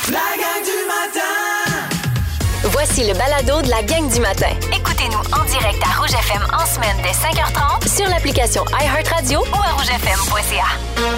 La gang du matin! Voici le balado de la gang du matin. Écoutez-nous en direct à Rouge FM en semaine dès 5h30 Sur l'application iHeartRadio ou à rougefm.ca.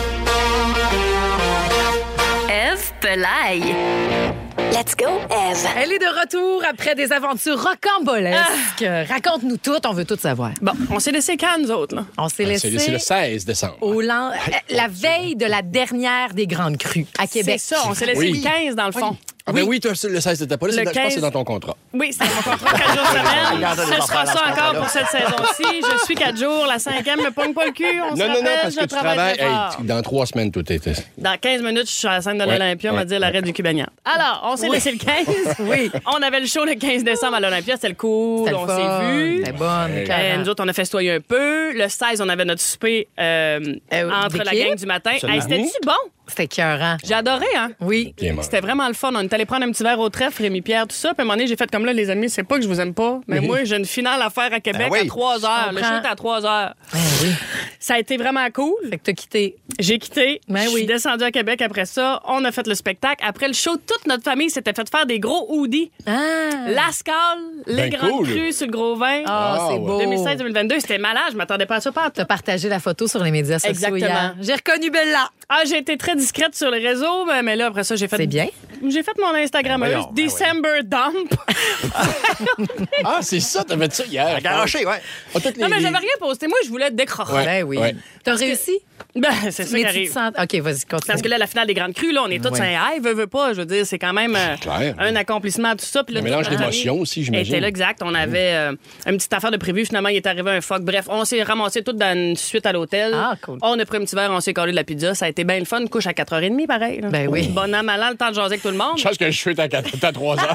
Ève Pelaye. Let's go, Ève. Elle est de retour après des aventures rocambolesques. Raconte-nous tout, on veut tout savoir. Bon, on s'est laissé quand, nous autres, là? On s'est laissé C'est le 16 décembre. la veille de la dernière des grandes crues à Québec. C'est ça, on s'est laissé Oui. le 15, dans le fond. Ah ben oui, toi, le 16 t'étais pas là. Le Je pense que 15. c'est dans ton contrat. Oui, c'est mon contrat 4 jours semaine. Regardez les Ce sera affaires ça dans ce encore contrat-là. pour cette saison-ci. Je suis 4 jours, la 5e me pogne pas le cul. On se Non, rappelle, parce que je tu travailles. très fort. Dans 3 semaines, tout était. Dans 15 minutes, je suis à la scène de l'Olympia, on m'a dit l'arrêt du Cubagnan. Alors, on s'est laissé le 15. Oui. On avait le show le 15 décembre à l'Olympia, c'était le cool, C'était le on fun, s'est vus. c'était bonne, carrément. Nous autres, on a festoyé un peu. Le 16, on avait notre souper entre la d'équipe? gang du matin. Absolument. Hey, c'était-tu bon? C'était écœurant. J'ai adoré, hein? Oui. Bien mort. C'était vraiment le fun. On est allé prendre un petit verre au trèfle, Rémi Pierre, tout ça. Puis à un moment donné, j'ai fait comme là, les amis, c'est pas que je vous aime pas, mais moi, j'ai une finale à faire à Québec Ben oui. à 3 heures. Le show comprends. est à 3 heures. Oui. Ça a été vraiment cool. Fait que t'as quitté. J'ai quitté. Ben Je oui. suis descendue à Québec après ça. On a fait le spectacle. Après le show, toute notre famille s'était fait faire des gros hoodies. Ah! Lascales, les Ben grandes cool. crues sur le gros vin. Ah, c'est Ah, beau. 2016-2022, c'était malade. Je m'attendais pas à ça. Pas T'as partagé la photo sur les médias sociaux Exactement. hier. J'ai reconnu Bella. Ah, j'ai été très discrète sur les réseaux, mais là, après ça, j'ai fait... C'est bien. J'ai fait mon Instagrammeuse, Ben voyons, ben December Dump. Ah, c'est ça, t'as fait ça hier. Garoché, ouais. Ah, toutes les- Non, mais j'avais rien posté. Moi, je voulais décrocher. Ouais. Ben oui. Ouais. T'as réussi? Ben, c'est ça Mais qui tu te arrive. sens... OK, vas-y, continue. Parce que là, la finale des Grandes Crues, là, on est tous Ouais. un high, veut pas. Je veux dire, c'est quand même clair. un accomplissement, tout ça. Puis là, Un mélange toute notre d'émotions famille aussi, j'imagine. était là, exact. On avait une petite affaire de prévu. Finalement, il est arrivé un fuck. Bref, on s'est ramassés toutes dans une suite à l'hôtel. Ah, cool. On a pris un petit verre, on s'est collé de la pizza. Ça a été bien le fun. Couche à 4h30, pareil. là. Ben oui. Bon an, mal an, le temps de jaser avec tout le monde. Je pense que je suis à 3 heures.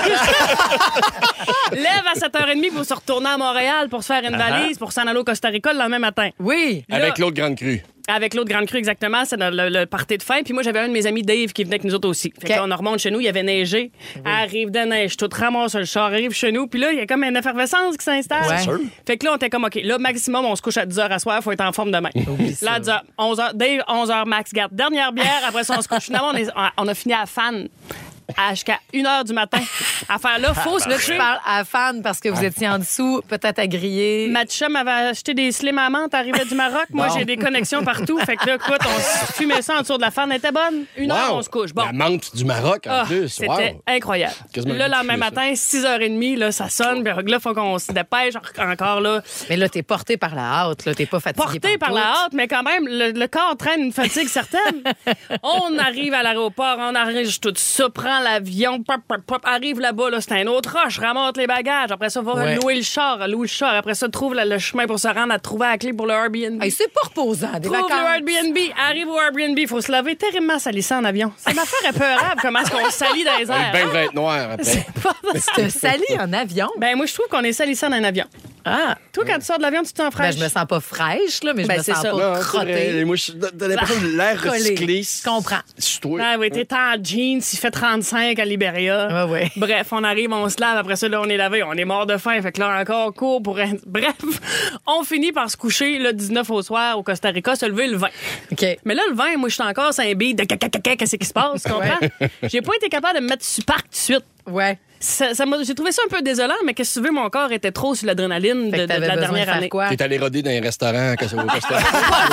Lève à 7h30 pour se retourner à Montréal pour se faire une valise, pour s'en aller au Costa Rica le lendemain matin. Oui. Avec l'autre grande crue. Avec l'autre grande crue, exactement. C'est le party de fin. Puis moi, j'avais un de mes amis, Dave, qui venait avec nous autres aussi. Fait que là, on remonte chez nous, il y avait neigé. Arrive de neige, tout ramasse le char, arrive chez nous. Puis là, il y a comme une effervescence qui s'installe. Ouais. C'est sûr. Fait que là, on était comme, OK, là, maximum, on se couche à 10h à soir, faut être en forme demain. Là, à 10h, 11h, Dave, 11h max, garde. Dernière bière, après ça, on se couche. Finalement, on a fini à Fan. Jusqu'à 1h du matin. À faire là, faut se Là, tu coucher. parles à fan parce que vous étiez en dessous, peut-être à griller. Ma chum avait acheté des slim à menthe, arrivait du Maroc. Moi, j'ai des connexions partout. Fait que là, écoute, on se fumait ça en dessous de la fan. Elle était bonne. 1h, on se couche. Bon. La menthe du Maroc, en Ah, plus. c'était Wow. incroyable. Quasiment Là, le lendemain délicieux, matin, 6h30, là, ça sonne. Puis là, il faut qu'on se dépêche encore là. Mais là, t'es porté par la hâte, là. T'es pas fatigué. Porté par la hâte, mais quand même, le corps traîne une fatigue certaine. On arrive à l'aéroport, on arrange tout ça, prend l'avion, pop, pop, pop, arrive là-bas, là, c'est un autre rush, ramasse les bagages. Après ça, va Ouais. louer le char. Après ça, trouve le chemin pour se rendre à trouver la clé pour le Airbnb. Hey, c'est pas reposant, des Trouve vacances. le Airbnb, arrive au Airbnb, il faut se laver terriblement salissant en avion. C'est une affaire épeurable, comment est-ce qu'on se salit dans les airs. Ben le vêtement noir après. Tu te salis en avion? Ben, moi, je trouve qu'on est salissant dans un avion. Ah, Toi, quand tu sors de l'avion, tu te sens ben, fraîche. je me sens pas fraîche, là, mais Ben, je me c'est sens ça. pas Non, c'est vrai. crottée. Moi, t'as l'impression de l'air Collée. recyclé. Je comprends. Sur toi. Ah oui, t'es en jeans, il fait 35 à Liberia. Ouais, ouais. Bref, on arrive, on se lave, après ça, là, on est lavé, on est mort de faim. Fait que là, encore court pour... Bref, on finit par se coucher le 19 au soir au Costa Rica, se lever le 20. OK. Mais là, le 20, moi, je suis encore sur un beat de caca, qu'est-ce qui se passe, tu comprends? J'ai pas été capable de me mettre sur parc tout de suite. Ouais. J'ai trouvé ça un peu désolant, mais qu'est-ce que tu veux, mon corps était trop sur l'adrénaline Fait que de t'avais la besoin de dernière faire année. quoi? T'es allé roder dans un restaurant au Costa Rica.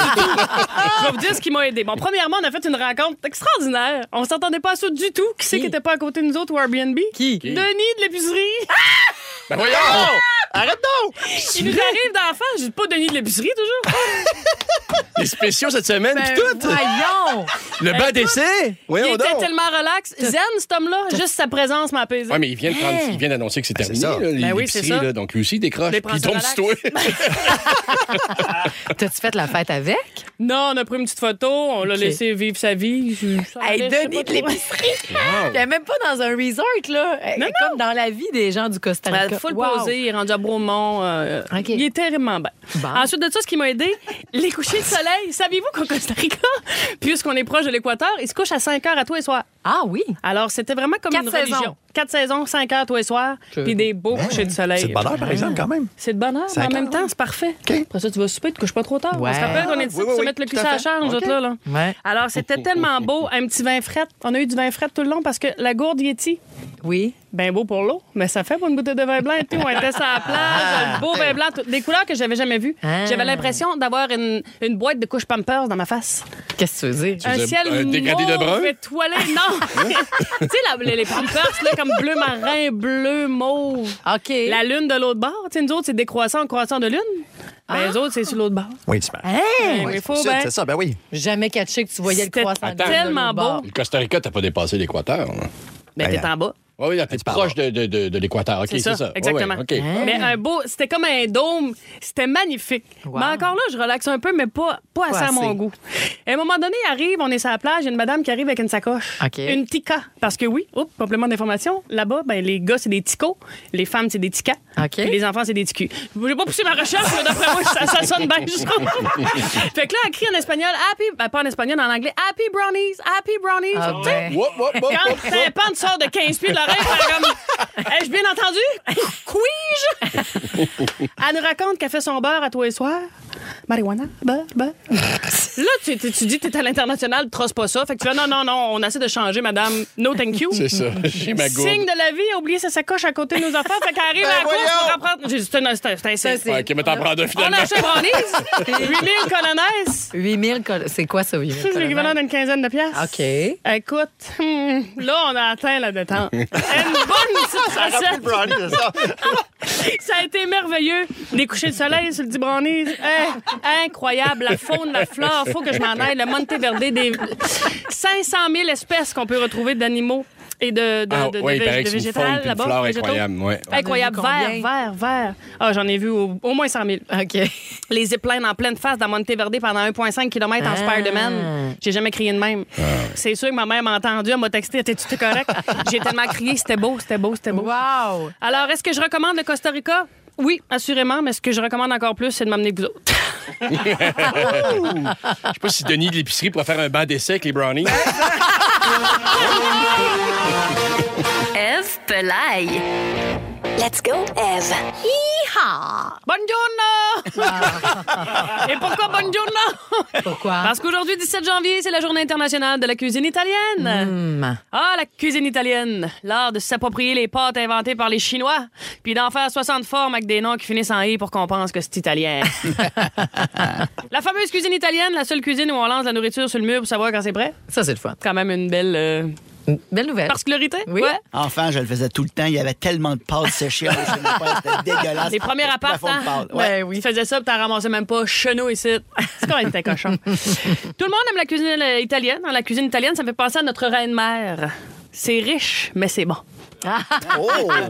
Je vais vous dire ce qui m'a aidé. Bon, premièrement, on a fait une rencontre extraordinaire. On s'attendait pas à ça du tout. Qui c'est qui était pas à côté de nous autres au Airbnb? Qui? Denis de l'épicerie. Ben voyons! Arrête donc! Il nous arrive d'en face. Je dis pas Denis de l'épicerie, toujours. Les spéciaux cette semaine, Ben, pis tout! voyons! Le banc d'essai! Il Voyons était donc! tellement relax. Zen, cet homme-là. Juste sa présence m'a apaisé. Ouais, mais il vient d'annoncer que c'est terminé, ça. là, Ben oui, c'est l'épicerie, ça. là, donc lui aussi, il décroche. Les Puis il prends tombe ça sur toi. T'as-tu fait la fête avec? Non, on a pris une petite photo. On l'a laissé vivre sa vie. Ça Hey, allait, je sais Denis pas de trop. l'épicerie! Elle est même pas dans un resort, là. Elle est comme dans la vie des gens du Costa Rica. Full Wow. posé, il est rendu à Bromont. OK. Il est terriblement bien. Bon. Ensuite de ça, ce qui m'a aidé, les couchers de soleil. Saviez-vous qu'au Costa Rica, puisqu'on est proche de l'équateur, ils se couchent à 5 heures à tous les soirs. Ah oui? Alors, c'était vraiment comme 4 une saisons. religion. 4 saisons, 5 heures tous les soirs, puis des beaux couchers de soleil. C'est de bonheur, par exemple, quand même. C'est de bonheur, mais en 5 même heures, temps, ouais. c'est parfait. OK. Après ça, tu vas souper, tu te couches pas trop tard. Ouais. On se rappelle qu'on est ici Oui, pour oui, se oui, mettre le tout cul à sur la fait. charge, nous OK. autres, là. Ouais. Alors, c'était tellement beau. Un petit vin fret. On a eu du vin fret tout le long parce que la gourde Yeti, Oui. ben beau pour l'eau, mais ça fait pour une bouteille de vin blanc et tout. On était sur la plage, le beau vin blanc, des couleurs que j'avais jamais vues. Ah. J'avais l'impression d'avoir une boîte de couches Pampers dans ma face. Qu'est-ce que tu veux dire? Un veux ciel un dégradé de mauve brun? étoilé. Non! Tu sais, les Pampers, là, comme bleu marin, bleu mauve. OK. La lune de l'autre bord. Tu sais, nous autres, c'est décroissant, croissant de lune. Ben, les autres, c'est sur l'autre bord. Oui, super. Hein? Mais il faut Sud, bien. c'est ça, ben oui. Jamais catché que tu voyais le C'était croissant de tellement l'autre bord. beau. Le Costa Rica, t'as pas dépassé l'équateur. là. Ben, t'es en bas. Oui, t'es proche de l'équateur. OK, c'est ça. Exactement. Ouais, ouais, OK. Mais un beau, c'était comme un dôme. C'était magnifique. Wow. Mais encore là, je relaxe un peu, mais pas assez à mon assez. goût. Et à un moment donné, il arrive, on est sur la plage, il y a une madame qui arrive avec une sacoche. OK. Une tika. Parce que oui, complément d'information, là-bas, ben, les gars, c'est des ticos. Les femmes, c'est des ticas. OK. Puis les enfants, c'est des ticus. Je vais pas pousser ma recherche, mais d'après moi, ça sonne bien, je trouve. Fait que là, elle crie en espagnol, pas en espagnol, en anglais, Happy Brownies, Happy Brownies. Ah Tu sais, ben. Whoop, whoop, whoop, quand whoop, whoop. un pan te sort de 15 pieds de l'oreille, t'es comme. Ai-je bien entendu? Couige? Elle nous raconte qu'elle fait son beurre à tous les soirs. Marijuana, beurre. Là, tu dis que t'es à l'international, trosse pas ça. Fait que tu fais non, on essaie de changer, madame. No thank you. C'est ça. J'ai ma gourde. Signe de la vie, a oublié sa sacoche à côté de nos enfants. Fait qu'elle arrive à la course pour reprendre. J'ai dit, c'est un signe. Ouais, OK, mais t'en prends deux On finalement. a acheté brownies. 8000 colonaises. 8000 c'est quoi ça, 8000 C'est l'équivalent d'une quinzaine de piastres. OK. Écoute, là, on a atteint la détente. Une bonne petite recette. Brownie, c'est ça. Ça a été merveilleux. Les couchers de soleil sur le dit brownies. Incroyable. La faune, la flore. Faut que je m'en aille. Le Monteverde, des 500 000 espèces qu'on peut retrouver d'animaux et de Oui, il paraît que c'est une végétales faune et une là-bas. flore végétaux. incroyable. Ouais. Incroyable. On a vu combien? Vert. Ah, j'en ai vu au moins 100 000. OK. Les ziplines en pleine face dans Monteverde pendant 1,5 km en Spider-Man. J'ai jamais crié de même. C'est sûr que ma mère m'a entendu, elle m'a texté, t'es-tu correct? J'ai tellement crié, c'était beau. Wow. Alors, est-ce que je recommande le Costa Rica? Oui, assurément, mais ce que je recommande encore plus, c'est de m'amener avec vous autres. Je sais pas si Denis de l'épicerie pourrait faire un banc d'essai avec les brownies. Eve Pelaye. Let's go, Eve. Buongiorno! Et pourquoi buongiorno? Pourquoi? Parce qu'aujourd'hui, 17 janvier, c'est la journée internationale de la cuisine italienne. Ah, la cuisine italienne. L'art de s'approprier les pâtes inventées par les Chinois, puis d'en faire 60 formes avec des noms qui finissent en « i » pour qu'on pense que c'est italien. La fameuse cuisine italienne, la seule cuisine où on lance la nourriture sur le mur pour savoir quand c'est prêt. Ça, c'est le fun. Quand même une belle Belle nouvelle. particularité. Oui. Ouais. Enfant, je le faisais tout le temps. Il y avait tellement de pâtes séchées chez mon père. C'était dégueulasse. Les premiers apparts, Plafond de pâtes. Ouais. Ben oui. Tu faisais ça, puis t'en ramassais même pas chenou ici. C'est quand même t'es cochon. Tout le monde aime la cuisine italienne. La cuisine italienne, ça me fait penser à notre reine-mère. C'est riche, mais c'est bon. Oh!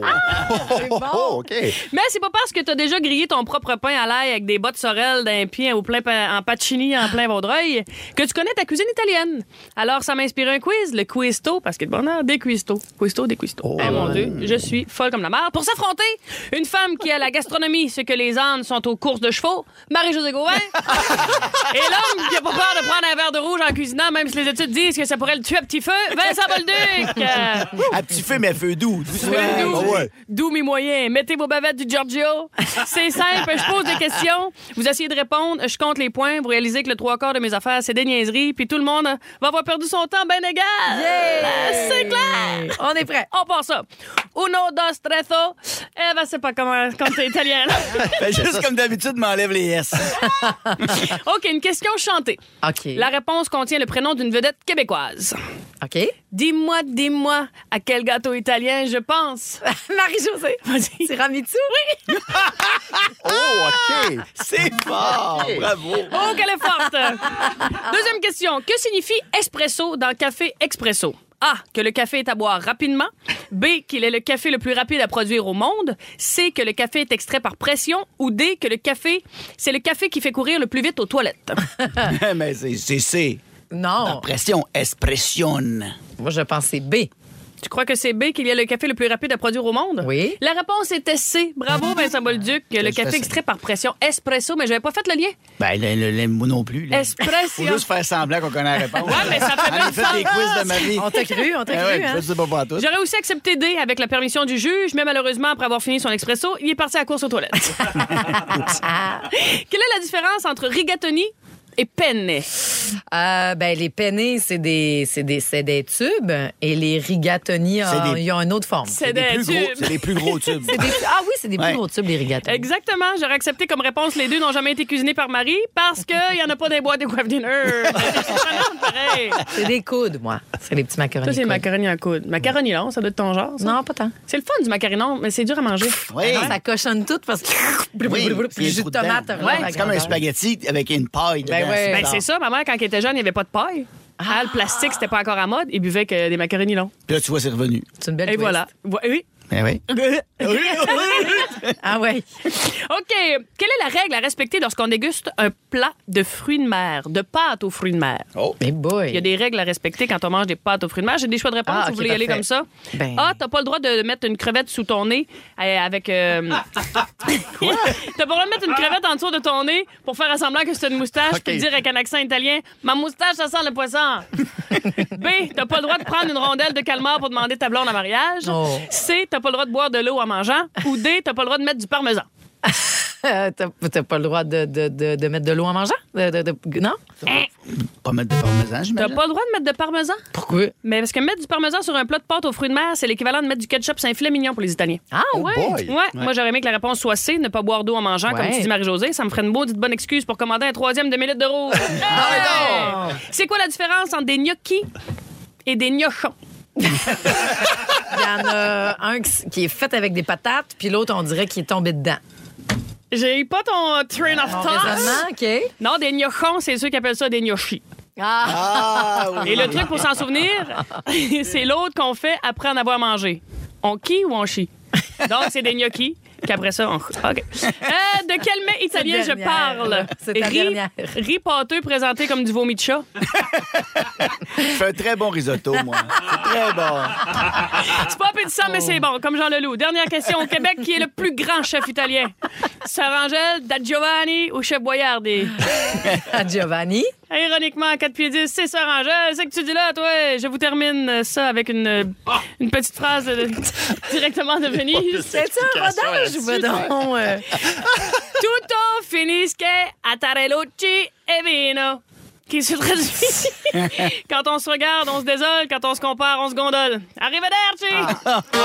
OK. Mais c'est pas parce que t'as déjà grillé ton propre pain à l'ail avec des bottes sorel d'un pied en pacini en plein Vaudreuil que tu connais ta cuisine italienne. Alors, ça m'a inspiré un quiz, le Quisto, parce que de bonheur, des Quisto. Quisto, des Quisto. Oh. Eh mon Dieu, je suis folle comme la mare. Pour s'affronter, une femme qui a la gastronomie, ce que les ânes sont aux courses de chevaux, Marie-Josée Gauvin. Et l'homme qui a pas peur de prendre un verre de rouge en cuisinant, même si les études disent que ça pourrait le tuer à petit feu, Vincent Bolduc. À petit feu, mais feu doux. Doux mes moyens. Mettez vos bavettes du Giorgio. C'est simple, je pose des questions. Vous essayez de répondre, je compte les points. Vous réalisez que le 3/4 de mes affaires, c'est des niaiseries. Puis tout le monde va avoir perdu son temps ben égal. C'est clair. On est prêt. On part ça. Uno, dos, trezo. Eva, c'est pas comment quand t'es italien. Fais juste comme d'habitude, m'enlève les S. OK, une question chantée. OK. La réponse contient le prénom d'une vedette québécoise. OK. Dis-moi, à quel gâteau italien je pense? Marie-Josée. Vas-y. Tiramisu? Oui. Oh, OK. C'est fort. Bravo. Oh, qu'elle est forte! Deuxième question. Que signifie espresso dans Café Expresso? A. Que le café est à boire rapidement. B. Qu'il est le café le plus rapide à produire au monde. C. Que le café est extrait par pression. Ou D. Que c'est le café qui fait courir le plus vite aux toilettes. Mais c'est Non. la pression, espression. Moi, je pense que c'est B. Tu crois que c'est B, qu'il y a le café le plus rapide à produire au monde? Oui. La réponse était C. Bravo, Vincent Bolduc. Le café extrait par pression espresso, mais j'avais pas fait le lien. Ben, moi non plus. Là. Espresso. Faut juste faire semblant qu'on connaît la réponse. Ouais, mais ça fait J'ai bien fait des quiz de ma vie. On t'a cru, Je sais pas pour tout. J'aurais aussi accepté D avec la permission du juge, mais malheureusement, après avoir fini son expresso, il est parti à la course aux toilettes. Quelle est la différence entre rigatoni et penne? Les penne, c'est des tubes et les rigatoni, ils ont une autre forme. C'est des tubes. C'est les plus gros tubes. C'est des plus gros tubes, les rigatoni. Exactement. J'aurais accepté comme réponse les deux n'ont jamais été cuisinés par Marie parce qu'il n'y en a pas des boîtes de coiffe dinner. Pareil. C'est des coudes, moi. C'est les petits macaronis. Ça, c'est coudes. macaroni en coude. Macaroni long, ça doit être ton genre, ça? Non, pas tant. C'est le fun du macaroni long, mais c'est dur à manger. Oui. Non, ça cochonne tout parce que. Oui, Puis le jus de tomate. C'est comme un spaghetti avec une paille dedans. ouais. Ben, c'est ça. Ma mère, quand elle était jeune, il n'y avait pas de paille. Ah, le plastique, c'était pas encore à mode. Il buvait que des macaronis longs. Puis là, tu vois, c'est revenu. C'est une belle Et twist. voilà. Oui. Ben oui. Ah ouais. OK. Quelle est la règle à respecter lorsqu'on déguste un plat de fruits de mer, de pâtes aux fruits de mer? Mais boy. Il y a des règles à respecter quand on mange des pâtes aux fruits de mer. J'ai des choix de réponse. Ah, si vous ok, voulez y aller parfait. comme ça. Ben. A, t'as pas le droit de mettre une crevette sous ton nez avec... Quoi? T'as pas le droit de mettre une crevette en dessous de ton nez pour faire semblant que c'est une moustache Ok. puis dire avec un accent italien « Ma moustache, ça sent le poisson. » B, t'as pas le droit de prendre une rondelle de calmar pour demander ta blonde en mariage. Oh. C, t'as pas le droit de boire de l'eau en mangeant. Ou D, t'as pas le droit de mettre du parmesan. T'as pas le droit de mettre de l'eau en mangeant? Non? Pas mettre de parmesan, T'as j'imagine. pas le droit de mettre de parmesan? Pourquoi? Mais parce que mettre du parmesan sur un plat de pâtes aux fruits de mer, c'est l'équivalent de mettre du ketchup sur un filet mignon pour les Italiens. Ah ouais? boy. Ouais. Moi, j'aurais aimé que la réponse soit C, ne pas boire d'eau en mangeant, comme Ouais. tu dis Marie-Josée. Ça me ferait une maudite bonne excuse pour commander un 3e demi-litre de rouge. Hey! C'est quoi la différence entre des gnocchis et des gnochons? Il y en a un qui est fait avec des patates, puis l'autre, on dirait qu'il est tombé dedans. J'ai pas ton train of Mon thought. raisonnement, OK. Non, des gnochons, c'est ceux qui appellent ça des gnochis. Ah, oui. Et le truc pour s'en souvenir, c'est l'autre qu'on fait après en avoir mangé. On quille ou on chie? Donc, c'est des gnocchis. Qu'après ça, on... OK. De quel mets italien je dernière, parle? là. C'est ta dernière. Riz pâteux présenté comme du vomi de chat. Je fais un très bon risotto, moi. C'est très bon. C'est pas appétissant, mais c'est bon, comme Jean Leloup. Dernière question. Au Québec, qui est le plus grand chef italien? Sœur Angèle, Da Giovanni ou Chef Boyardi? À Giovanni. Ironiquement, à 4 pieds 10, c'est Sœur Angèle. C'est que tu dis là, toi. Je vous termine ça avec une petite phrase directement de Venise. C'est-tu un rodage ou ben non? Tutto finisce a tarellucci e vino. Qui se traduit quand on se regarde, on se désole. Quand on se compare, on se gondole. Arrivederci!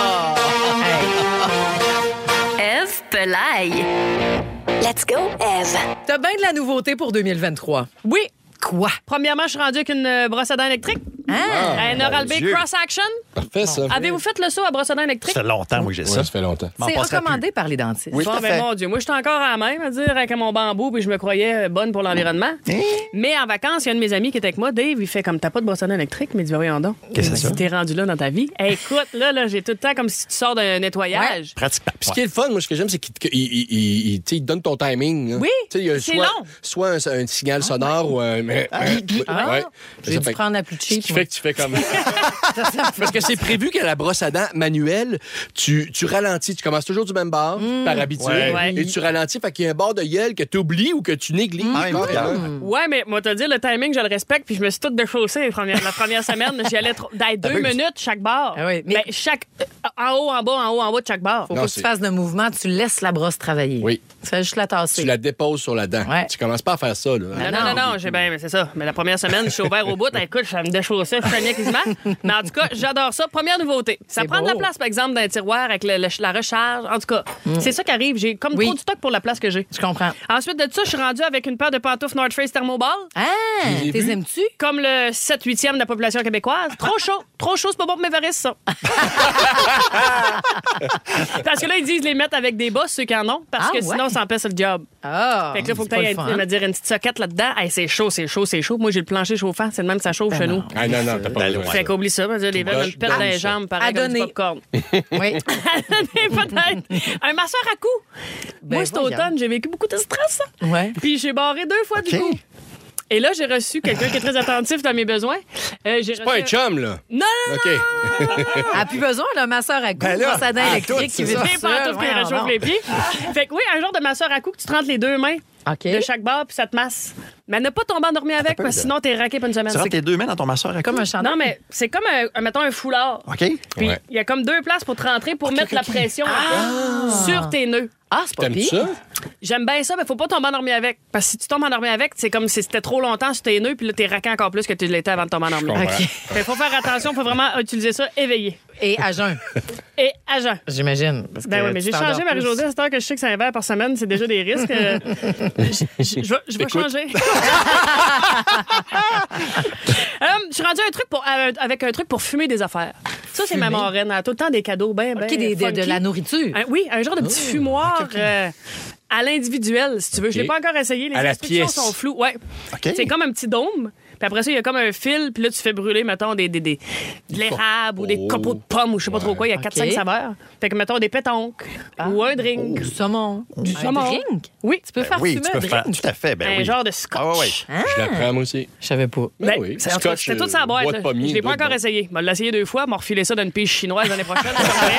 Eve Pelaye. Let's go, Eve. T'as bien de la nouveauté pour 2023. Oui. Quoi? Premièrement, je suis rendue avec une brosse à dents électrique. Ah! Un Oral-B Dieu. Cross Action. Parfait, ça. Avez-vous fait le saut à brosse à dents électrique? Ça fait longtemps, moi, que j'ai Ouais, ça. ça fait longtemps. M'en C'est passerait recommandé par les dentistes. Oui, Bon, tout à ben, fait. mon Dieu, moi, je suis encore à la même, à dire, avec mon bambou, puis je me croyais bonne pour l'environnement. Mais en vacances, il y a un de mes amis qui était avec moi, Dave, il fait comme t'as pas de brosse à dents électrique, mais il dit, voyons donc. Qu'est-ce que c'est Si ça? t'es rendu là dans ta vie. Hey, écoute, là, j'ai tout le temps comme si tu sors d'un nettoyage. Pratiquement. Puis ce qui est le fun, moi, ce que j'aime, c'est qu'il tu sais, il te donne ton timing. là. Oui, Tu sais, il y a c'est soit, long. soit un signal sonore ou un... ouais. J'ai dû prendre la plus Ce cheap. qui fait que tu fais comme... Parce que c'est prévu qu'à la brosse à dents manuelle, tu ralentis. Tu commences toujours du même bord, par habitude. Ouais. Et tu ralentis, fait qu'il y a un bord de gueule que tu oublies ou que tu négliges. En même temps. Ouais, mais moi, te dire, le timing, je le respecte, puis je me suis toute déchaussée la première semaine. J'y allais dans 2 minutes chaque bar. Ah oui, mais- Ben, chaque... en haut, en bas de chaque bar. Faut Non, pas que tu c'est- fasses de mouvement, tu laisses la brosse travailler. Oui. Tu fais juste la tasser. Tu la déposes sur la dent. Ouais. Tu commences pas à faire ça. Là. Non, j'ai bien, c'est ça. Mais la première semaine, je suis ouvert au bout. Écoute, ça me déchaussait, je saignais quasiment. Mais en tout cas, j'adore ça. Première nouveauté. Ça C'est prend de la beau. place, par exemple, dans un tiroir avec la recharge. En tout cas, c'est ça qui arrive. J'ai comme Oui. trop de stock pour la place que j'ai. Je comprends. Ensuite de ça, je suis rendue avec une paire de pantoufles North Face Thermoball. Ah! l'ai T'es vu. aimes-tu? Comme le 7/8e de la population québécoise. Trop chaud. Trop chaud, c'est pas bon pour mes varices, ça. Parce que là, ils disent les mettre avec des bosses, ceux qui en ont, parce Ah, que ouais. sinon, ça empêche le job. Ah! Fait que là, faut que c'est pas tu le fun. me dire une petite soquette là-dedans. Hey, c'est chaud, c'est chaud, c'est chaud. Moi, j'ai le plancher chauffant. C'est de même que ça chauffe chez nous. Ah non, t'as pas Ben, besoin. Fait qu'oublie ça. Les veines me broches pètent dans les ça. jambes, pareil À comme du donner. popcorn. Oui. Peut-être. Un masseur à coups. Ben, Moi, cet voyons. automne, j'ai vécu beaucoup de stress. Ouais. Puis j'ai barré 2 fois du OK. coup. Et là, j'ai reçu quelqu'un qui est très attentif dans mes besoins. C'est pas un chum, là. Non! OK. Elle n'a plus besoin d'un masseur à coups, Ben là, brosse à dents à électrique tout, qui c'est vit ça. Des pantoufles qui réchauffent les pieds. Fait que oui, un genre de masseur à coups que tu te rentres les deux mains OK. de chaque barre puis ça te masse. Mais ne pas tomber endormi avec parce que sinon t'es raqué pour une semaine. Tu rentres tes deux mains dans ton masseur à Comme un chandail. Non, mais c'est comme, mettons, un foulard. OK. Puis Ouais. il y a comme deux places pour te rentrer pour mettre la pression sur tes nœuds. Ah, c'est pas T'aimes pire. ça? J'aime bien ça, mais faut pas tomber endormi avec. Parce que si tu tombes endormi avec, c'est comme si c'était trop longtemps sur tes nœuds, puis là, t'es raqué encore plus que tu l'étais avant de tomber endormi. comprends. OK. Fait faut faire attention, faut vraiment utiliser ça éveillé. Et à jeun, Et agent. j'imagine. parce Ben que oui, mais tu j'ai t'endors changé, plus. Marie-Josée, à cette heure que je sais que c'est un verre par semaine, c'est déjà des risques. Je vais changer. Je suis rendue avec un truc pour fumer des affaires. Ça, c'est ma marraine. Elle a tout le temps des cadeaux bien, bien OK, de la nourriture. Oui, un genre de petit fumoir à l'individuel, si tu veux. Je l'ai pas encore essayé. Les À la instructions pièce. sont floues. Ouais. OK. C'est comme un petit dôme. Puis après ça, il y a comme un fil. Puis là, tu fais brûler, mettons, de l'érable ou des copeaux de pommes ou je sais pas trop quoi. Il y a 4-5 OK. saveurs. Fait que, mettons, des pétoncles ou un drink. Du saumon. Du Un saumon. drink? Oui. Tu peux faire Oui, fumer tu un peux faire. drink? Tout à fait. Ben Un oui. genre de scotch. Ah, ouais. Je la prends, moi aussi. Je savais pas. Ben, oui. c'est- en tout cas, Scotch, c'était toute sa boîte. boîte là. pommier, Je l'ai pas doit encore être bon. essayé. Je vais l'essayer 2 fois, m'a refilé ça d'une pige chinoise l'année prochaine.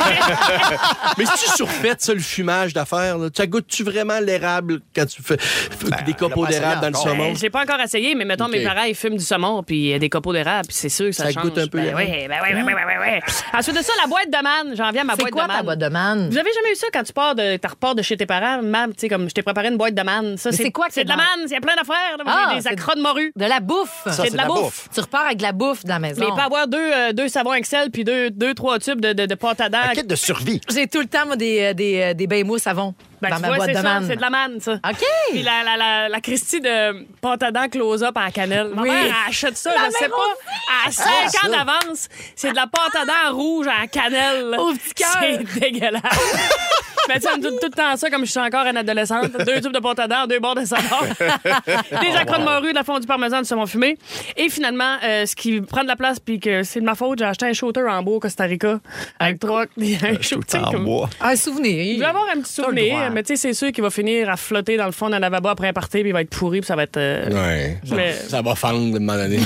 Mais si tu surfaites ça, le fumage d'affaires, là, ça goûte-tu vraiment l'érable quand tu fais des copeaux on l'a pas d'érable dans le essayé encore. saumon? Je l'ai pas encore essayé, mais mettons, OK. mes parents, ils fument du saumon puis des copeaux d'érable, puis c'est sûr que ça Ça change. goûte un peu Ben l'érable. oui. Ensuite de ça, la boîte de manne. J'en viens à ma C'est boîte quoi de ta manne. boîte de manne? Vous avez jamais eu ça quand tu repars de chez tes parents, mam, tu sais, comme je t'ai préparé une boîte de manne. Ça, Mais c'est quoi que c'est de la c'est manne, il y a plein d'affaires. là. Moi, Ah, j'ai des c'est accros de morue. De la bouffe. Ça, C'est de la bouffe. Tu repars avec de la bouffe de la maison. Mais il peut avoir deux savons Excel puis deux, trois tubes de pâte à dents. Un kit de survie. J'ai tout le temps, moi, des bains mous savon Ben, dans tu ma vois, boîte c'est de ça, manne. c'est de la manne, ça. OK. Puis la Christie de pâte à dents close-up en cannelle. Ma Oui. mère elle achète ça, je sais pas, à 5 ans d'avance. C'est de la pâte à dents rouge en cannelle. Au petit cœur. C'est dégueulasse. Mais tu sais, elle me dit tout le temps ça, comme je suis encore une adolescente. 2 tubes de pâte à dents, 2 bords de savon. Des accros de morue, de la fondue parmesan, du saumon fumé. Et finalement, ce qui prend de la place, puis que c'est de ma faute, j'ai acheté un shooter en bois au Costa Rica. Avec 3... Un shooter En comme... bois. Un souvenir. Je vais avoir un petit T'as le souvenir, droit. mais tu sais, c'est sûr qu'il va finir à flotter dans le fond d'un lavabo après un party, puis il va être pourri, puis ça va être. Ouais. Mais- Ça va fendre de un moment donné.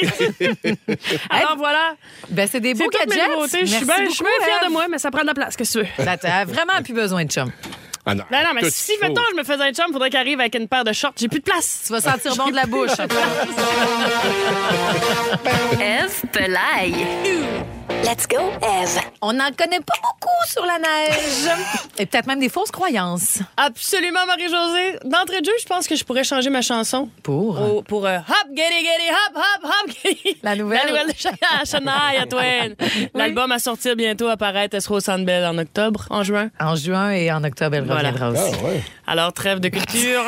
Alors voilà, Ben, c'est des c'est beaux toutes mes gadgets. nouveautés. Je suis Merci bien beaucoup, fière Ève. de moi, mais ça prend de la place. Qu'est-ce que tu veux? Ben, t'as vraiment plus besoin de chum. Ah non, Non, mais tout si, faut. mettons, je me faisais un chum, il faudrait qu'il arrive avec une paire de shorts. J'ai plus de place. Tu vas sentir bon de la bouche. Eve Pelaye. Let's go, Eve. On n'en connaît pas beaucoup sur la neige. Et peut-être même des fausses croyances. Absolument, Marie-Josée. D'entrée de jeu, je pense que je pourrais changer ma chanson. Pour? Pour Hop, Getty, Getty, Hop, Hop, Hop, Getty. La nouvelle. La nouvelle de Shania Twain. L'album à sortir bientôt apparaître. Elle sera au Centre Bell en octobre, en juin. En juin et en octobre, elle Voilà. reviendra aussi. Ah, ouais. Alors, trêve de culture.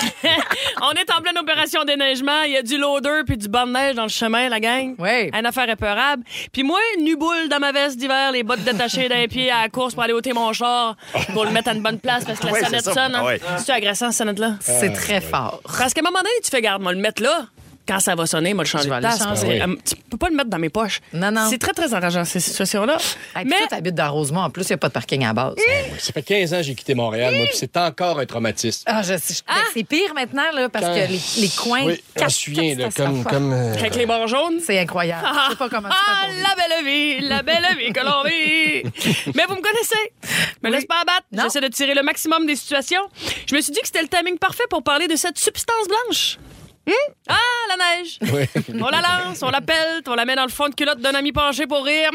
On est en pleine opération déneigement. Il y a du loader puis du banc de neige dans le chemin, la gang. Oui. Une affaire épeurable. Puis moi, nu-boule dans ma veste d'hiver, les bottes détachées d'un pied à la course pour aller ôter mon char pour le mettre à une bonne place parce que la Ouais, sonnette c'est ça. sonne. Hein? Ouais. C'est-tu agressant, cette sonnette-là? C'est très fort. Parce qu'à un moment donné, tu fais garde, moi, le mettre là. Quand ça va sonner, moi, le changer Je vais de aller place. changer. parce que, tu peux pas le mettre dans mes poches. Non, non. C'est très, très enrageant, ces situations-là. Hey, puis Mais toi, t'habites dans Rosemont. En plus, il n'y a pas de parking à la base. Ça fait 15 ans que j'ai quitté Montréal, moi, puis c'est encore un traumatisme. Ah, ben, c'est pire maintenant, là, parce Quand- que les coins. Oui, je me souviens, là, comme avec les bords jaunes. C'est incroyable. Je sais pas comment tu Ah, fais pour vivre. la belle vie que l'on vit. Mais vous me connaissez. Me laisse pas abattre. Non. J'essaie de tirer le maximum des situations. Je me suis dit que c'était le timing parfait pour parler de cette substance blanche. Ah, la neige. Oui. On la lance, on la pèle, on la met dans le fond de culotte d'un ami penché pour rire.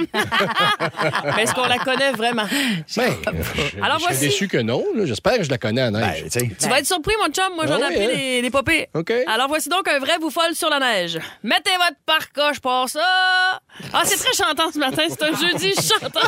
Mais est-ce qu'on la connaît vraiment? Ben, Alors je suis voici. déçu que non. là. J'espère que je la connais à neige. Ben, tu sais. Tu vas être surpris, mon chum. Moi, j'en ai Ah oui, appelé hein? des popées. OK. Alors, voici donc un vrai vous folle sur la neige. Mettez votre parka, je pour ça. Ah, c'est très chantant ce matin. C'est un jeudi chantant.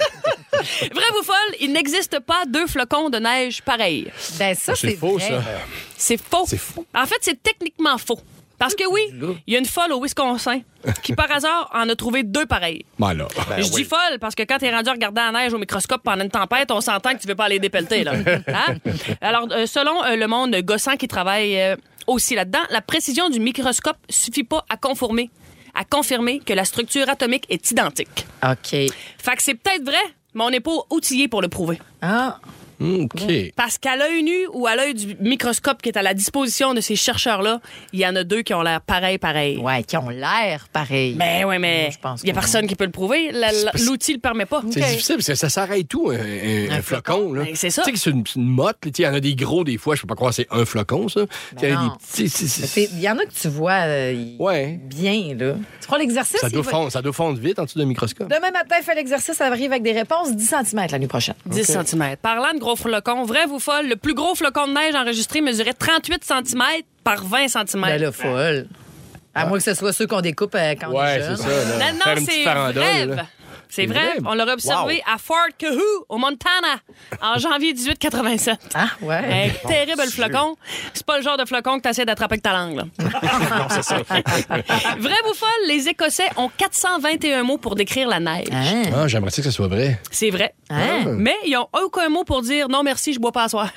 Vrai vous folle, il n'existe pas 2 flocons de neige pareils. Ben, ça, C'est faux, vrai. ça. C'est faux. C'est faux. En fait, c'est techniquement faux. Parce que oui, il y a une folle au Wisconsin qui, par hasard, en a trouvé 2 pareils. Ben là. Je dis folle parce que quand t'es rendu à regarder la neige au microscope pendant une tempête, on s'entend que tu veux pas aller dépelleter, là. Hein? Alors, selon le monde gossant qui travaille aussi là-dedans, la précision du microscope suffit pas à confirmer que la structure atomique est identique. OK. Fait que c'est peut-être vrai, mais on n'est pas outillé pour le prouver. Ah. OK. Parce qu'à l'œil nu ou à l'œil du microscope qui est à la disposition de ces chercheurs-là, il y en a deux qui ont l'air pareil. Ouais, qui ont l'air pareil. Ben oui, mais Je pense il n'y a que personne qui peut le prouver. L'outil le permet pas. C'est difficile parce que ça s'arrête tout, un flocon. Là. Ben, c'est ça. Tu sais que c'est une motte. Il y en a des gros des fois. Je peux pas croire que c'est un flocon, ça. Il y en a non. des petits. Il y en a que tu vois Ouais. bien, là. Tu prends l'exercice? Ça doit fondre vite en dessous d'un microscope. Demain matin, fais l'exercice, ça arrive avec des réponses 10 cm la nuit prochaine. 10 cm. Parlant de gros flocons, vrai ou folle, le plus gros flocon de neige enregistré mesurait 38 cm par 20 cm. Ben là, folle. À moins que ce soit ceux qu'on découpe quand on est Ouais, jeune. c'est ça. Là. Non, Faire une petite c'est farandole, vrai. là. C'est vrai. vrai? On l'aurait observé à Fort Kahoo, au Montana, en janvier 1887. Ah, ouais. Un terrible flocon. C'est pas le genre de flocon que tu essaies d'attraper avec ta langue. Là. Non, c'est ça. Vrai ou folle, les Écossais ont 421 mots pour décrire la neige. Ah, j'aimerais ça que ce soit vrai. C'est vrai. Mais ils ont aucun mot pour dire non merci, je bois pas à soir.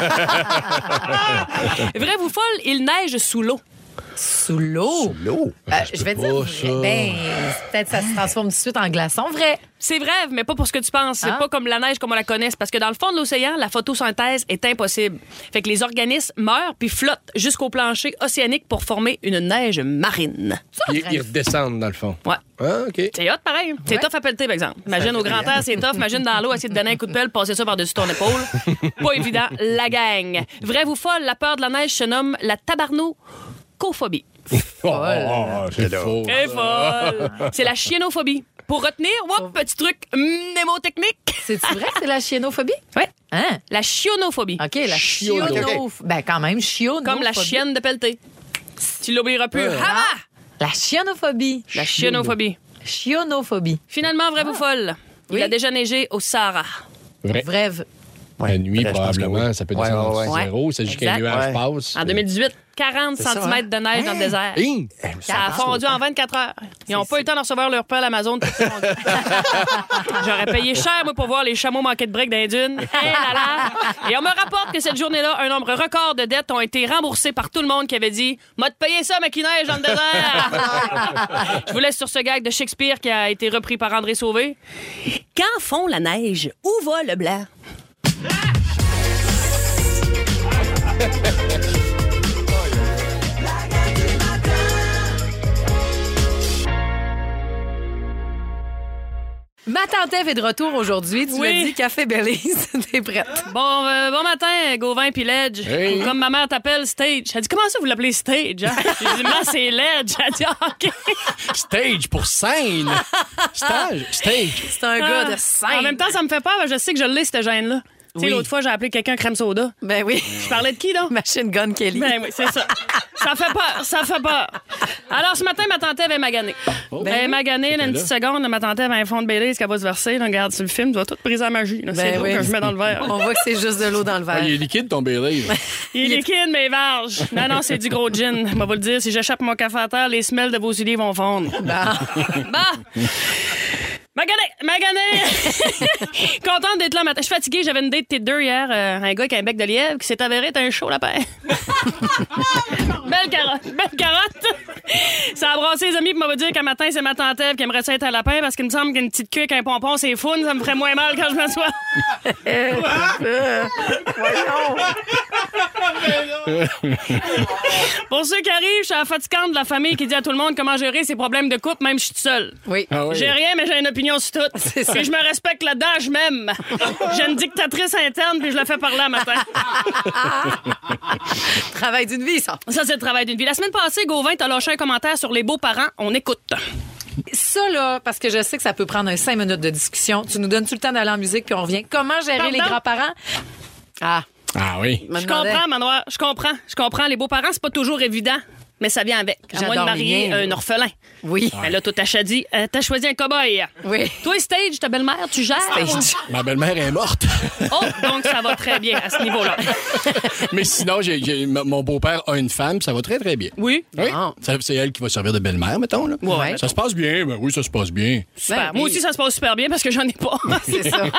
Vrai ou folle, il neige sous l'eau. Sous l'eau. L'eau. Je vais pas dire, ça. peut-être ça se transforme tout de suite en glaçon. Vrai. C'est vrai, mais pas pour ce que tu penses. C'est Ah. pas comme la neige comme on la connaît. C'est parce que dans le fond de l'océan, la photosynthèse est impossible. Fait que les organismes meurent puis flottent jusqu'au plancher océanique pour former une neige marine. Puis ils redescendent, dans le fond. Ouais. Ah, OK. C'est hot, pareil. C'est tough à pelleter, par exemple. Imagine au grand air, c'est tough. Imagine dans l'eau, essayer de donner un coup de pelle, passer ça par-dessus ton épaule. Pas évident. La gang. Vrai ou folle, la peur de la neige se nomme la tabarnoucophobie. C'est faux. C'est folle. C'est la chiénophobie. Pour retenir, petit truc mnémotechnique. C'est-tu vrai que c'est la chiénophobie? Oui. Hein? La chiénophobie. OK, la Chionophobie. chionophobie. Ben, quand même, chionophobie. Comme la chienne de pelleter. Tu l'oublieras plus. Ah! La chiénophobie. La chiénophobie. Chionophobie. Finalement, vrai ou folle? Il Oui. a déjà neigé au Sahara. Vrai. Brève. La nuit, je pense que probablement, oui. ça peut Ouais, descendre ouais, à zéro. Il s'agit qu'un Exact. nuage Ouais. passe. En 2018, 40 ça, cm hein? de neige dans le désert. Hein? Ça a fondu en 24 heures. Ils n'ont pas eu le temps de recevoir leur pain à l'Amazon. J'aurais payé cher, moi, pour voir les chameaux manquer de briques dans les dunes. Eh là là. Et on me rapporte que cette journée-là, un nombre record de dettes ont été remboursées par tout le monde qui avait dit « M'a te payé ça, ma qui neige dans le désert! » Je vous laisse sur ce gag de Shakespeare qui a été repris par André Sauvé. Quand fond la neige, où va le blanc? Ma tante Ève est de retour aujourd'hui. Tu Oui. l'as dit, Café Belize. T'es prête? Bon matin, Gauvin puis Ledge. Hey. Comme ma mère t'appelle, Stage. Elle dit, comment ça vous l'appelez Stage? Hein? J'ai dit, moi, c'est Ledge. Elle dit, ah, OK. Stage pour scène. Stage. C'est un gars de scène. En même temps, ça me fait peur, parce que je sais que je l'ai, cette gêne-là. Tu sais, Oui. l'autre fois, j'ai appelé quelqu'un crème soda. Ben oui. Je parlais de qui, donc? Machine Gun Kelly. Ben oui, c'est ça. Ça fait peur, ça fait peur. Alors, ce matin, ma tante Ève est maganée. Elle est maganée, là, une petite seconde, ma tante Ève a un fond de Baileys qu'elle va se verser. Là, regarde, sur le film, tu vas tout briser la magie. Là. C'est Ben l'eau oui. que je mets dans le verre. On voit que c'est juste de l'eau dans le verre. Il est liquide, ton Bailey. Il est liquide, mais varge. Non, c'est du gros gin. Je vais vous le dire, si j'échappe mon café à terre, les semelles de vos souliers vont fondre. Bah! Magané! Contente d'être là matin. Je suis fatiguée, j'avais une date Tinder hier. Un gars qui a un bec de lièvre qui s'est avéré être un chaud lapin. Belle carotte. Ça a brassé les amis pour me dire qu'un matin, c'est ma tante Ève qui aimerait ça être un lapin parce qu'il me semble qu'une petite queue avec un pompon, c'est fun. Ça me ferait moins mal quand je m'assois. Pour ceux qui arrivent, je suis la fatigante de la famille qui dit à tout le monde comment gérer ses problèmes de couple, même si je suis toute seule. Oui. Ah oui. J'ai rien, mais j'ai une opinion sur tout. C'est ça. Puis je me respecte là-dedans, je m'aime. J'ai une dictatrice interne, puis je la fais parler à matin. Travail d'une vie, ça. Ça, c'est le travail d'une vie. La semaine passée, Gauvin, t'as lâché un commentaire sur les beaux-parents. On écoute. Ça, là, parce que je sais que ça peut prendre 5 minutes de discussion. Tu nous donnes tout le temps d'aller en musique, puis on revient. Comment gérer Pardon? les grands-parents? Ah, Ah oui. me Je demandais. comprends, Manoir. Je comprends. Les beaux-parents, c'est pas toujours évident. Mais ça vient avec. À moins de J'adore marier rien. un orphelin. Oui. Mais là, toi, t'as choisi un cow-boy. Oui. Toi, Stage, ta belle-mère, tu gères. Stage. Ma belle-mère est morte. Oh, donc ça va très bien à ce niveau-là. Mais sinon, mon beau-père a une femme, ça va très, très bien. Oui. Oui. Bon. C'est elle qui va servir de belle-mère, mettons. Là. Ouais. Ça se passe bien. Ben oui, ça se passe bien. Super. Ben, Moi aussi, ça se passe super bien parce que j'en ai pas. C'est ça.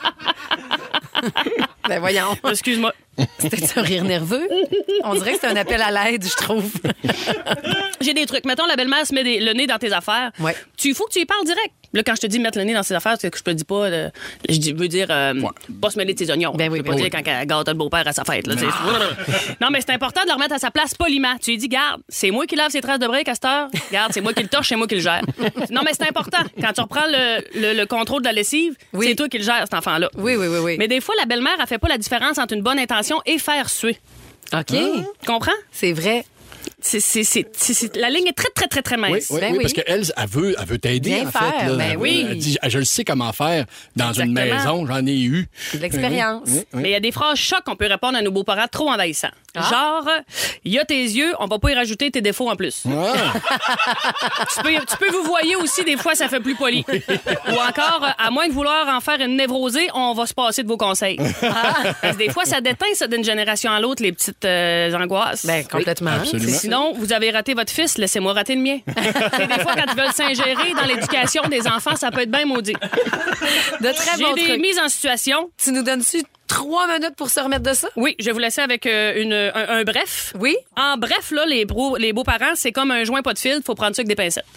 Ben voyons. Excuse-moi. C'était un rire nerveux. On dirait que c'est un appel à l'aide, je trouve. J'ai des trucs. Mettons, la belle-mère se met le nez dans tes affaires. Ouais. Faut que tu y parles direct. Là, quand je te dis mettre le nez dans ses affaires, c'est que je te dis pas... je veux dire, pas se mêler de ses oignons. Ben oui, je veux pas dire quand elle gâte le beau-père à sa fête. Là, non, mais c'est important de le remettre à sa place poliment. Tu lui dis, garde, c'est moi qui lave ses traces de briques à cette heure. Garde, c'est moi qui le torche, c'est moi qui le gère. Non, mais c'est important. Quand tu reprends le contrôle de la lessive, c'est toi qui le gères, cet enfant-là. Oui. Mais des fois, la belle-mère, elle fait pas la différence entre une bonne intention et faire suer. OK. Tu comprends? C'est vrai. La ligne est très, très, très, très mince. Oui, parce qu'elle, elle veut t'aider, Bien en faire, fait. Là. ben oui. Elle dit, je le sais comment faire dans Exactement. une maison, j'en ai eu. De l'expérience. Oui. Mais il y a des phrases chocs qu'on peut répondre à nos beaux-parents trop envahissants. Genre, il y a tes yeux, on va pas y rajouter tes défauts en plus. Tu peux vous voyer aussi, des fois, ça fait plus poli. Ou encore, à moins de vouloir en faire une névrosée, on va se passer de vos conseils. Parce que des fois, ça déteint ça d'une génération à l'autre, les petites angoisses. Ben, complètement. Oui, absolument. Sinon, vous avez raté votre fils, laissez-moi rater le mien. Et des fois, quand ils veulent s'ingérer dans l'éducation des enfants, ça peut être bien maudit. De très J'ai bons des trucs. mises en situation. Tu nous donnes-tu 3 minutes pour se remettre de ça? Oui, je vais vous laisser avec un bref. Oui. En bref, là, les beaux-parents, c'est comme un joint pas de fil, faut prendre ça avec des pincettes.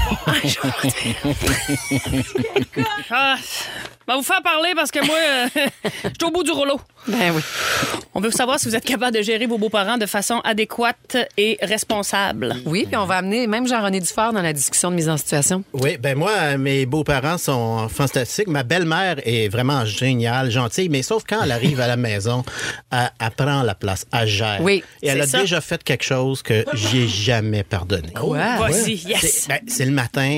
Va vous faire parler parce que moi, je suis au bout du rouleau. Ben oui. On veut savoir si vous êtes capable de gérer vos beaux-parents de façon adéquate et responsable. Oui, puis on va amener même Jean-René Dufort dans la discussion de mise en situation. Oui, ben moi, mes beaux-parents sont fantastiques. Ma belle-mère est vraiment géniale, gentille, mais sauf quand elle arrive à la maison, elle prend la place, elle gère. Oui, et elle a c'est ça. déjà fait quelque chose que j'ai jamais pardonné. Voici, yes. C'est le matin.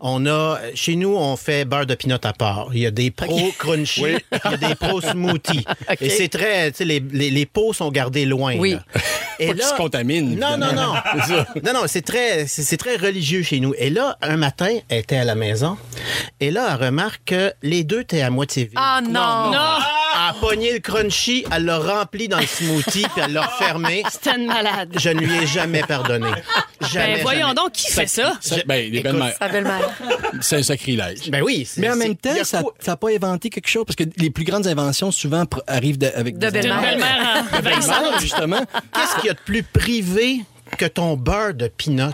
Chez nous, on fait beurre de pinot à part. Il y a des pros crunchy, il y a des pros smoothie. Et c'est très, tu sais, les pots sont gardés loin. Oui. Là. Et Pas qu'ils se contaminent. Non. Non, c'est très religieux chez nous. Et là, un matin, elle était à la maison. Et là, elle remarque que les deux étaient à moitié vides. Ah non! Non! Elle a pogné le crunchy, elle l'a rempli dans le smoothie, puis elle l'a refermé. C'était une malade. Je ne lui ai jamais pardonné. Jamais. Ben voyons donc, qui fait ça? Les belles-mères. Sa belle-mère. C'est un sacrilège. Ben oui. Mais en même temps, il y a ça quoi- n'a pas inventé quelque chose, parce que les plus grandes inventions, souvent, arrivent avec De des Une belle-mère. belle-mère en belles-mères, justement. Qu'est-ce qu'il y a de plus privé que ton beurre de pinot?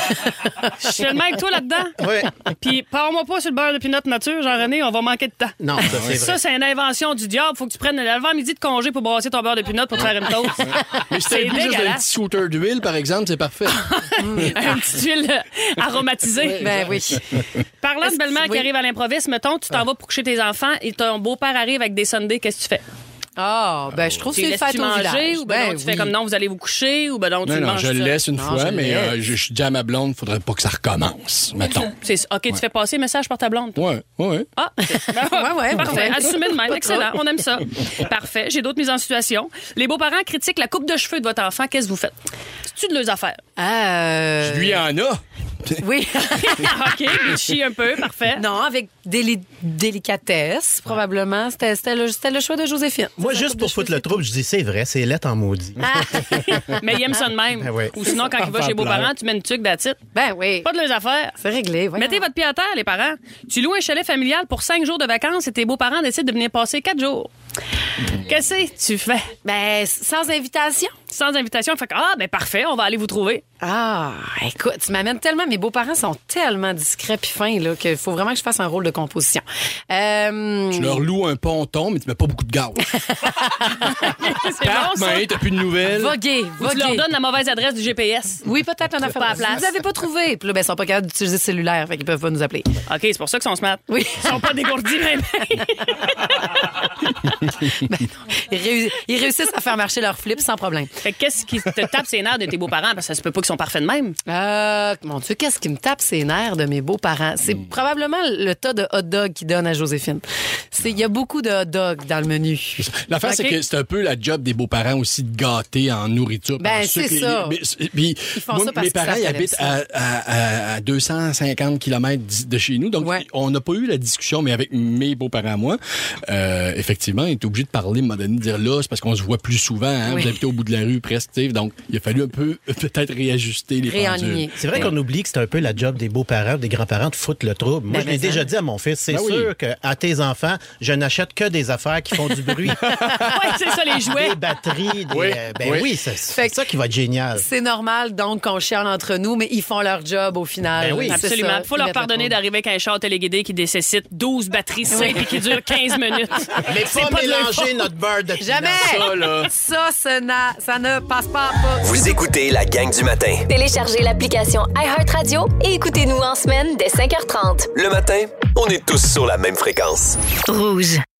Je suis tellement avec toi là-dedans. Oui. Puis, parle-moi pas sur le beurre de pinot nature, Jean-René, on va manquer de temps. Non, ça, c'est Ça, vrai. c'est une invention du diable. Faut que tu prennes l'avant-midi de congé pour brasser ton beurre de pinot pour te faire une toast. Mais si t'as C'est le goût juste d'un dégueulasse. petit shooter d'huile, par exemple, c'est parfait. Une petite huile aromatisée. Ben oui. Parlant de belle-mère qui oui. arrive à l'improviste, mettons, tu t'en vas pour coucher tes enfants et ton beau-père arrive avec des sundaes, qu'est-ce que tu fais? Ah, ben je trouve que Tu c'est les une fête laisses-tu au manger village. ou ben non, tu fais comme non, vous allez vous coucher ou ben non, tu Non, le non, manges je le ça? laisse une Non, fois, je le mais laisse. je dis à ma blonde, il faudrait pas que ça recommence, mettons. OK, tu fais passer le message par ta blonde. toi. Ouais. Ah, Ouais, parfait. ouais. Assumez de même. Excellent. On aime ça. Parfait. J'ai d'autres mises en situation. Les beaux-parents critiquent la coupe de cheveux de votre enfant. Qu'est-ce que vous faites? C'est-tu de leurs affaires? Lui en a. Oui. OK, bitchy un peu. Parfait. Non, avec délicatesse, probablement. C'était le choix de Joséphine. Moi, Sa juste coupe pour de foutre cheveux, le trouble, je dis c'est vrai, c'est lettre en maudit. Mais il aime ça de même. Ben oui. Ou sinon, quand il va chez les beaux-parents, tu mets une tuque d'attitude. Ben oui. Pas de leurs affaires. C'est réglé. voyons. Mettez votre pied à terre, les parents. Tu loues un chalet familial pour 5 jours de vacances et tes beaux-parents décident de venir passer 4 jours. Qu'est-ce que tu fais? Ben, sans invitation. Sans invitation, fait que, ben parfait, on va aller vous trouver. Ah, écoute, tu m'amènes tellement. Mes beaux-parents sont tellement discrets puis fins là, qu'il faut vraiment que je fasse un rôle de composition. Tu leur loues un ponton, mais tu mets pas beaucoup de gaz. C'est bon, ça? Mais t'as plus de nouvelles. Voguer. Ou tu leur donnes la mauvaise adresse du GPS. Oui, peut-être un affaire. pas à place. Vous n'avez pas trouvé. Puis là, ben, ils sont pas capables d'utiliser le cellulaire, fait qu'ils peuvent pas nous appeler. OK, c'est pour ça qu'ils sont smart. Oui. Ils sont pas dégourdis, même. Ils réussissent à faire marcher leur flip sans problème. Fait que qu'est-ce qui te tape ses nerfs de tes beaux-parents? Parce que ça se peut pas qu'ils sont parfaits de même. Mon Dieu, qu'est-ce qui me tape ses nerfs de mes beaux-parents? C'est probablement le tas de hot dogs qu'ils donnent à Joséphine. Il y a beaucoup de hot dogs dans le menu. L'affaire, OK. c'est que c'est un peu la job des beaux-parents aussi de gâter en nourriture. Ben, en sucre. c'est ça. Puis, font moi, ça parce mes qu'ils parents, savent ils qu'elle habitent aime à 250 km de chez nous. Donc, Ouais. on n'a pas eu la discussion, mais avec mes beaux-parents à moi, effectivement, ils étaient obligés de parler, à un moment donné, de dire là, c'est parce qu'on se voit plus souvent. Hein, Oui. Vous habitez au bout de la rue, disparu presque. T'sais. Donc, il a fallu un peu peut-être réajuster les Réaligner. pendules. C'est vrai qu'on oublie que c'est un peu la job des beaux-parents, des grands-parents de foutre le trouble. Moi, je l'ai déjà dit à mon fils, c'est sûr qu'à tes enfants, je n'achète que des affaires qui font du bruit. Oui, c'est ça, les jouets. Des batteries, c'est ça qui va être génial. C'est normal, donc, qu'on chiale entre nous, mais ils font leur job au final. Ben oui, C'est Absolument. ça. Il faut leur pardonner d'arriver avec un char téléguidé qui nécessite 12 batteries simples et qui dure 15 minutes. Mais C'est pas pas de leur mélanger faute. notre beurre de Jamais! Ça, là. Ça ne passe pas. Vous écoutez la gang du matin. Téléchargez l'application iHeartRadio et écoutez-nous en semaine dès 5h30. Le matin, on est tous sur la même fréquence. Rouge.